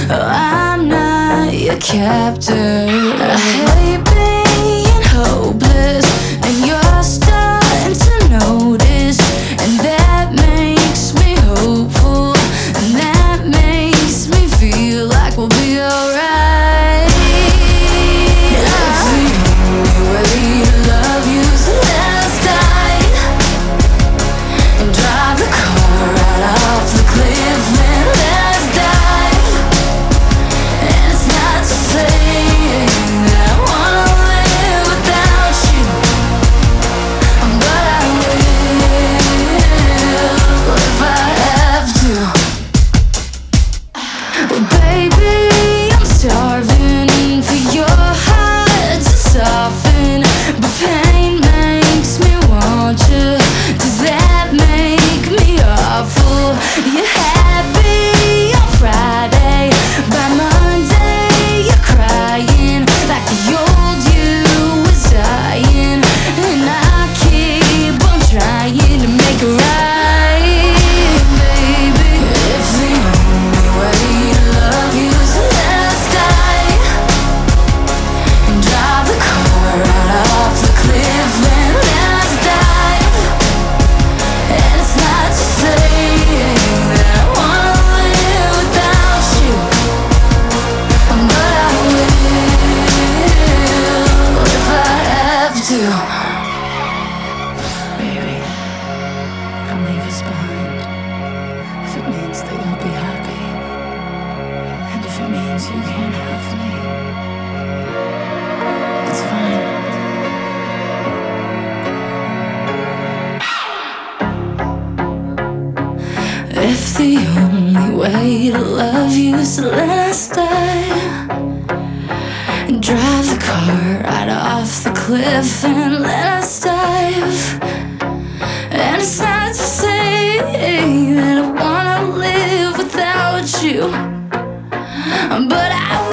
I'm not your captor. I hate being hopeless, and you're starting to notice, and that makes me hopeful, and that makes me feel like we'll be alright. If the only way to love you is to let us die, and drive the car right off the cliff and let us dive. And it's not to say that I wanna live without you, but I will if I have to. Well, baby, I'm starving for your heart to soften, but pain makes me want you. Does that make me awful? You're happy on Friday, by Monday you're crying like the old you was dying, and I keep on trying to make it right, baby. If the only way to love you is to let us die, and drive the car right off the cliff and let us dive. And it's not to say that I wanna live without you, but I will if I have to. Baby, come leave us behind if it means that you'll be happy, and if it means you can't have me, it's fine. If the only way to love you is to let us die, and drive the car right off the cliff and let us dive. And it's not to say that I wanna live without you, but I